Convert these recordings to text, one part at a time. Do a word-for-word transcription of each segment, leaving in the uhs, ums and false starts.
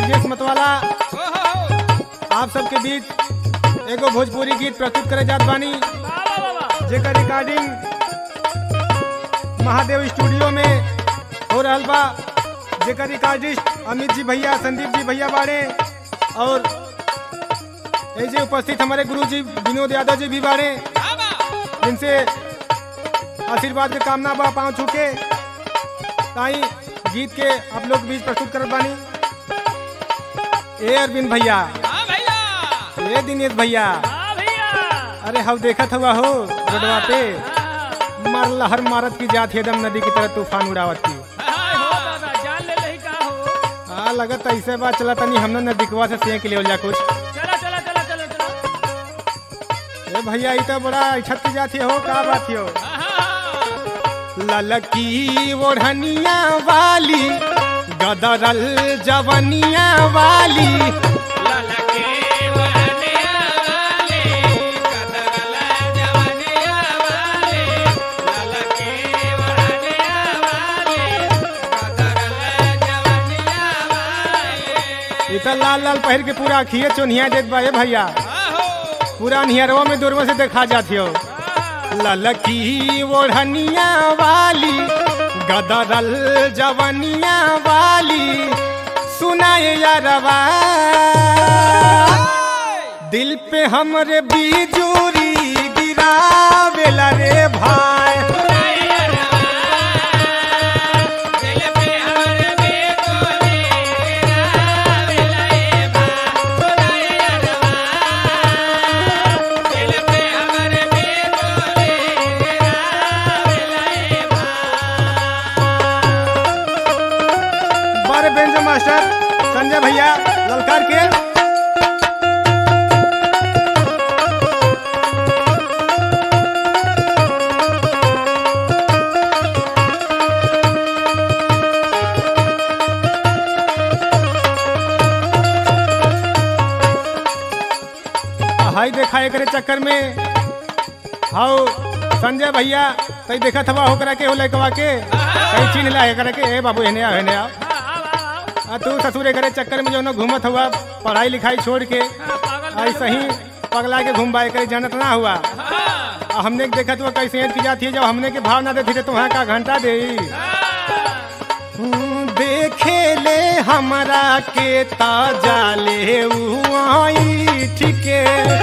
ब्रिजेश मतवाला आप सबके बीच एगो भोजपुरी गीत प्रस्तुत करे जात बानी, जेकर रिकॉर्डिंग महादेव स्टूडियो में हो रहल बा। जेकर रिकॉर्डिस्ट अमित जी भैया, संदीप जी भैया बाड़े और ऐसे उपस्थित हमारे गुरु जी विनोद यादव जी भी बाड़े, जिनसे आशीर्वाद के कामना बा पाँव छूके ताई गीत के आप लोग बीच प्रस्तुत करत बानी। ए अरविंद भैया, ए दिनेश भैया, अरे हम देखत हुआ हो रोडवा पे मार लहर मारत की जात है, एकदम नदी की तरह तूफान उड़ावत की। हाँ लगत ऐसे बात चला तनी हमने नदीकवा से सेंक ले जा कुछ। चला चला चला चला चला। ए भैया ई तो बड़ा इच्छत की जाती हो, का बात हो? ललकी ओढ़निया वाली गदरल जवनिया वाली, ललकी ओढ़निया वाली गदरल जवनिया वाली, ललकी ओढ़निया वाली गदरल जवनिया वाली। ई तो लाल लाल पहिर के पूरा खिए चोनिया देत बा ए भैया, पूरा निहरवा में दूरवा से देखा जाती हो। ललकी ओढ़निया वाली गदरल जवनिया वाली, सुनाए यारवा दिल पे हमरे बिजुरी गिरावेला रे भाई। बेंजो मास्टर संजय भैया ललकार के हाई देखा एक चक्कर में हाउ संजय भैया तई देखा था होकरा के हो लइकवा के कई चीन ला करे के ए बाबू हेने आ हेने आ आ तू ससुरे घरे चक्कर में जो न घूमत हुआ पढ़ाई लिखाई छोड़ के ऐसे ही पगला के घूमबाए करे जानत ना हुआ। आ हमने देखा तो कैसे की जाती है, जब हमने के भाव ना देती थे तुम्हारा का घंटा दे देखे ले हमरा के ताजा ले उई ठीके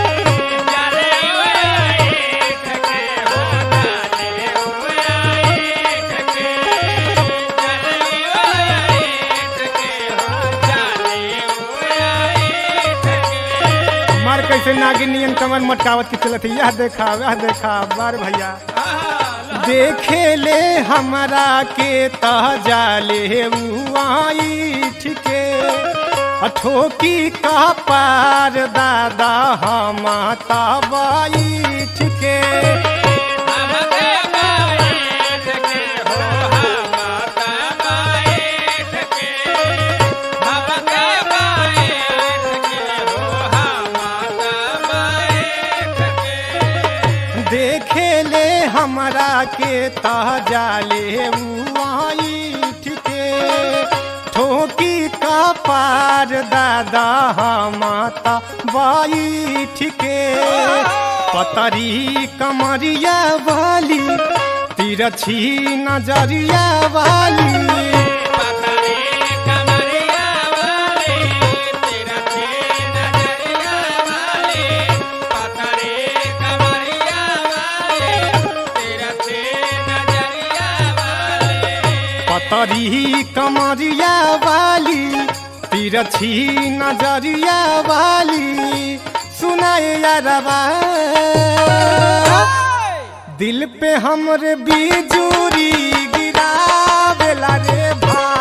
कैसे नागिनियन कमर मटकावत की चलत। यह देखा वह देखा बार भैया देखे ले हमरा के ताजा ले उई ठीके, ठोकी का पार दादा हम तबाई ठीके। देखे ले हमरा के ताजा ले उई ठीके, ठोकी का पार दादा हम तबाई ठीके। पतरी कमरिया वाली तिरछी नजरिया वाली, तरी कमरिया वाली तिरछी नजरिया वाली, सुनाए यारवा दिल पे हमरे बिजुरी गिरावेला रे भाई।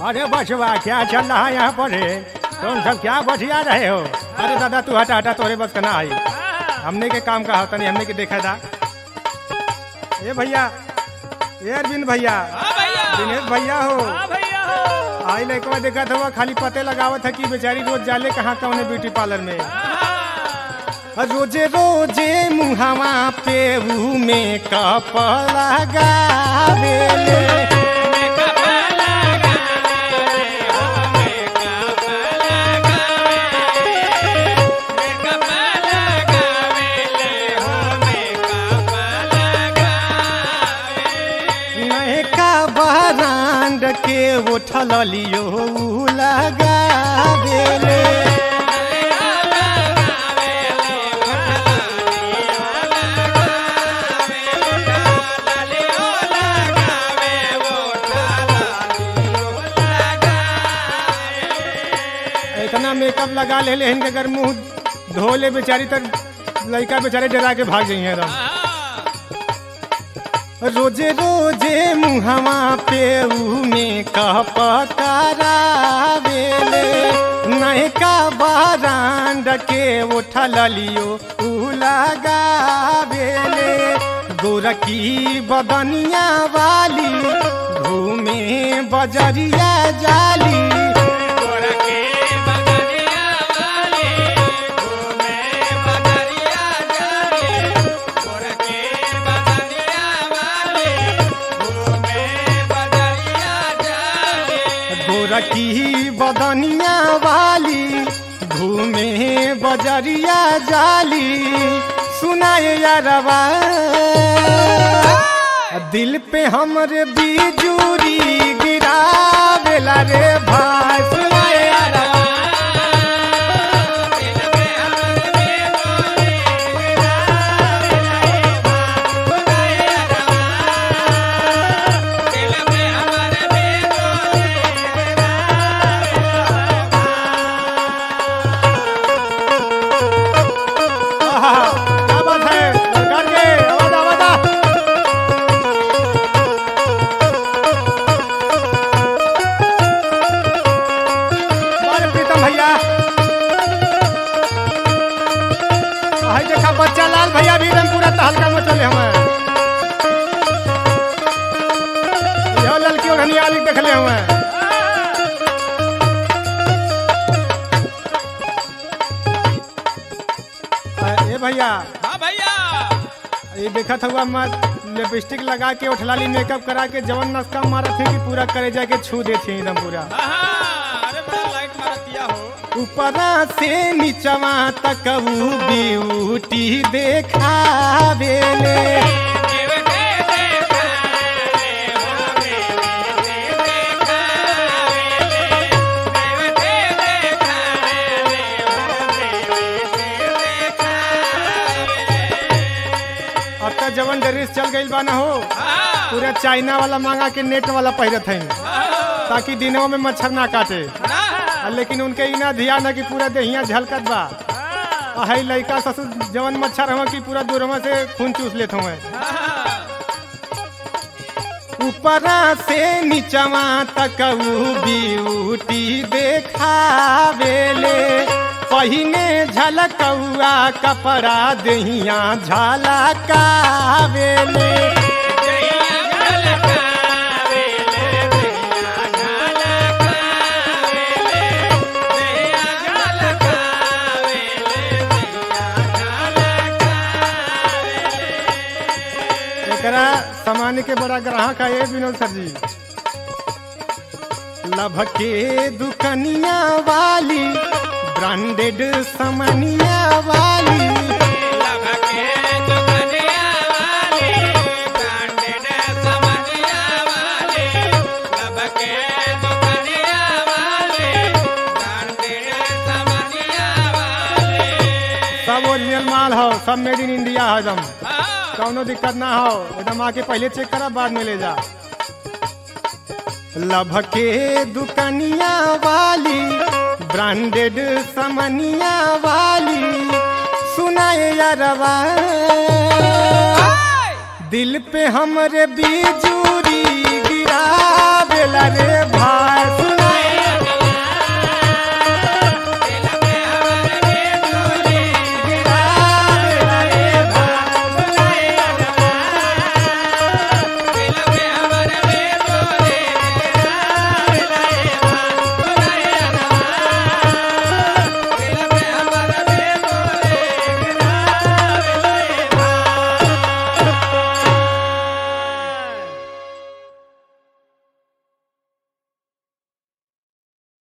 अरे बचवा क्या चल रहा है यहाँ पर है? तुम सब क्या बतिया रहे हो? अरे दादा तू हटा हटा, तोरे बस करना आई। हमने के काम का होता नहीं, हमने के देखा था। ये भैया, ये अरविंद भैया, हाँ भैया, दिनेश भैया हो। हाँ भैया हो। आई लड़का देखा था खाली पते लगावत है कि बेचारी रोज जाले कहाँ कौन ब्यूटी पार्लर में। रोजे रोजे मुहावा पे ऊ मेकअप लगावेले। ब्रांड के उठल लियो लगावेले। इतना मेकअप लगा ले ले इनके अगर मुंह धो ले बेचारी तक लड़का बेचारे डरा के भाग जाइए एकदम। रोजे रोजे मुहवा पे ऊ मेकअप करावेले। नयका ब्रांड के उठल लियो ऊ लगावेले। गोरकी बदनिया वाली घूमे बजरिया जाली। गोरकी बदनिया वाली घूमे बजरिया जाली। सुनाए यारवा दिल पे हमरे बिजुरी गिरावेला रे भाई। सुनाए यारवा बच्चा लाल भैया भी एकदम पूरा तहलका मचल हमें। यह लड़की और हनिया लिख देखले हुए। ए भैया, हाँ भैया, ये देखा था मत लिपस्टिक लगा के उठलाली मेकअप करा के जवन नस्का मारा थे कि पूरा करे जाके छू देते एकदम पूरा। अरे बड़ा लाइट मारा दिया हो। ऊपरा से नीचवा तक ऊ ब्यूटी देखावेले। अब तक जवन ड्रेस चल गई बा ना हो, पूरा चाइना वाला मांगा के नेट वाला पहिरत है ताकि दिनों में मच्छर ना काटे। लेकिन उनके इना ध्यान है कि पूरा देहिया झलकत बा। है लड़का ससुर जवन मच्छर हुआ कि पूरा दूरवा से खून चूस लेते हुए। ऊपरा से नीचवा तक ऊ ब्यूटी देखावेले। पहिने झलकौआ कपड़ा देहिया झलकावेले। सामान के बड़ा ग्राहक है ये विनोद सर जी। लभ के दुकनिया वाली ब्रांडेड सामानिया वाली। लभ के दुकनिया वाली ब्रांडेड सामानिया वाली। लभ के दुकनिया वाली ब्रांडेड सामानिया वाली। सब ओरिजिनल माल हो, सब मेड इन इंडिया है एकदम। कौनो दिक्कत ना हो, एकदम आके पहले चेक करा बाद में ले जा। लभ के दुकनिया वाली ब्रांडेड सामानिया वाली। सुनाए यारवा दिल पे हमरे बिजुरी गिरावेला रे भाई।